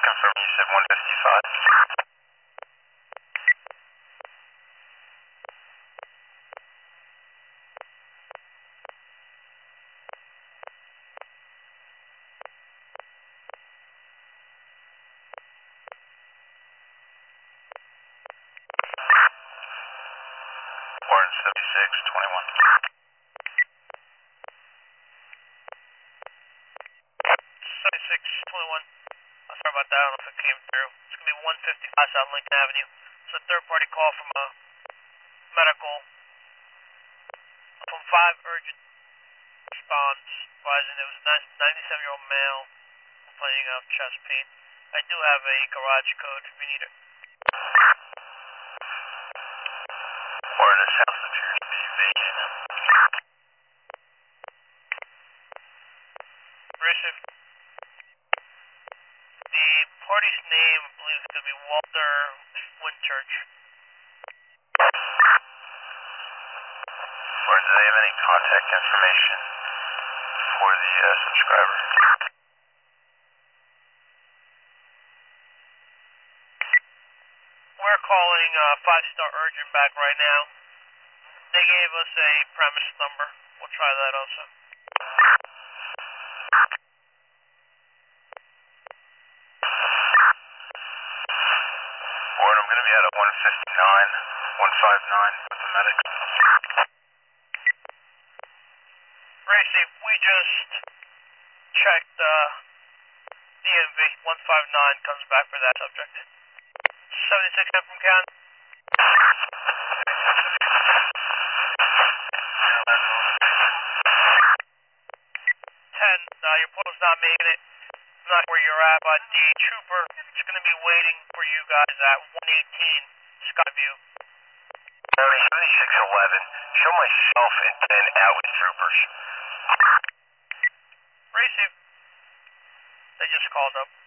confirm you said 155. Warren 7621. 7621. Sorry about that, I don't know if it came through. It's going to be 155 South Lincoln Avenue. It's a third-party call from a medical from 5 urgent response advising there was a 97-year-old male complaining of chest pain. I do have a garage code if you need it. Warren, this house appears to be vacant. Receive. The party's name, I believe, is going to be Walter Winchurch. Or do they have any contact information for the subscriber? We're calling 5-star urgent back right now. They gave us a premise number. We'll try that also. Warren, I'm going to be at a 159 with the medic. Racy, we just checked DMV 159 comes back for that subject. 76 from Count. 10, your portal's not making it. Not where you're at, but the trooper is going to be waiting for you guys at 118 Skyview. 7611, show myself and 10 out with troopers. Racy, they just called up.